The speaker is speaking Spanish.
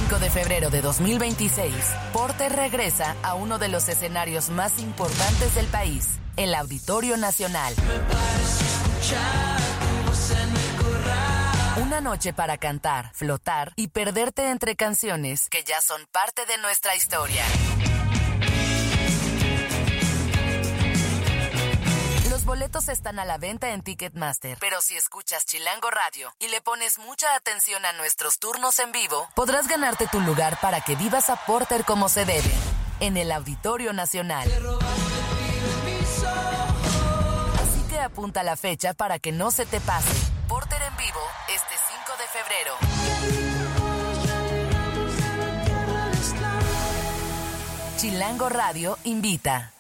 5 de febrero de 2026, Porter regresa a uno de los escenarios más importantes del país, el Auditorio Nacional. Una noche para cantar, flotar y perderte entre canciones que ya son parte de nuestra historia. Los boletos están a la venta en Ticketmaster, pero si escuchas Chilango Radio y le pones mucha atención a nuestros turnos en vivo, podrás ganarte tu lugar para que vivas a Porter como se debe, en el Auditorio Nacional. Así que apunta la fecha para que no se te pase. Porter en vivo este 5 de febrero. Chilango Radio invita.